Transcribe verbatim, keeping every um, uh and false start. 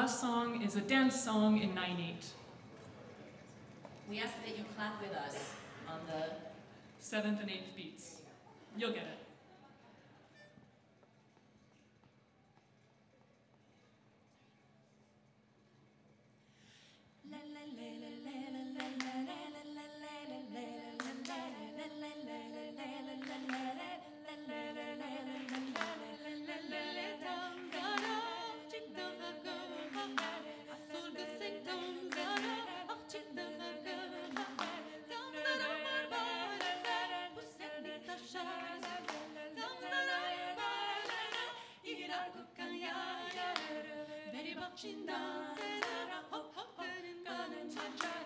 last song is a dance song in nine eight. We ask that you clap with us on the Seventh and eighth beats. You'll get it. Çin'den, hop hop, benim benim çaça.